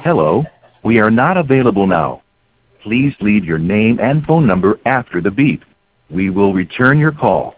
Hello, we are not available now. Please leave your name and phone number after the beep. We will return your call.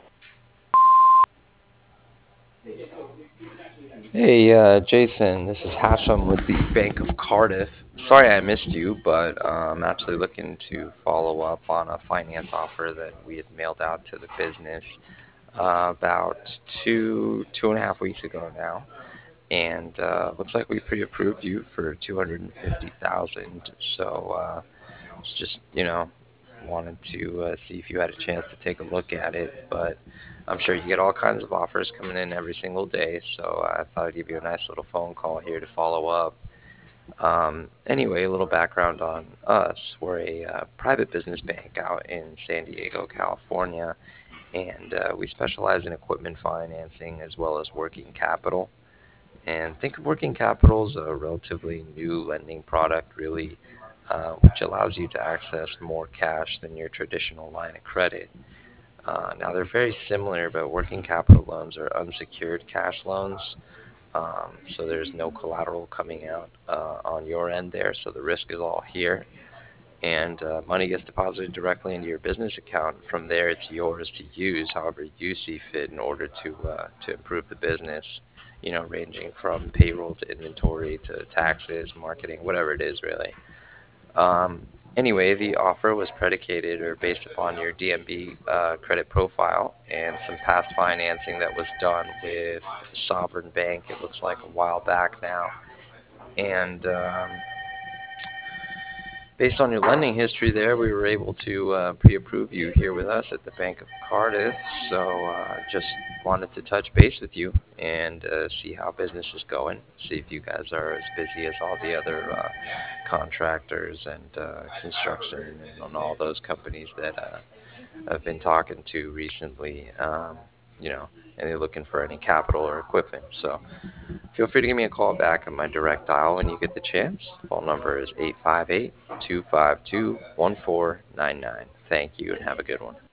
Hey, Jason, this is Hashem with the Bank of Cardiff. Sorry I missed you, but I'm actually looking to follow up on a finance offer that we had mailed out to the business about two and a half weeks ago now. And looks like we pre-approved you for 250,000. So it's just, wanted to see if you had a chance to take a look at it. But I'm sure you get all kinds of offers coming in every single day. So I thought I'd give you a nice little phone call here to follow up. Anyway, a little background on us. We're a private business bank out in San Diego, California, and we specialize in equipment financing as well as working capital. And think of working capital as a relatively new lending product, really, which allows you to access more cash than your traditional line of credit. Now, they're very similar, but working capital loans are unsecured cash loans. So there's no collateral coming out on your end there, so the risk is all here. And money gets deposited directly into your business account. From there, it's yours to use however you see fit in order to improve the business. Ranging from payroll to inventory to taxes, marketing, whatever it is, really. Anyway, the offer was predicated or based upon your DMB credit profile and some past financing that was done with Sovereign Bank. It looks like a while back now, and based on your lending history there, we were able to pre-approve you here with us at the Bank of Cardiff. So just wanted to touch base with you and see how business is going. See if you guys are as busy as all the other contractors and construction and all those companies that I've been talking to recently. And they're looking for any capital or equipment. So feel free to give me a call back on my direct dial when you get the chance. Phone number is 858 252 1499. Thank you and have a good one.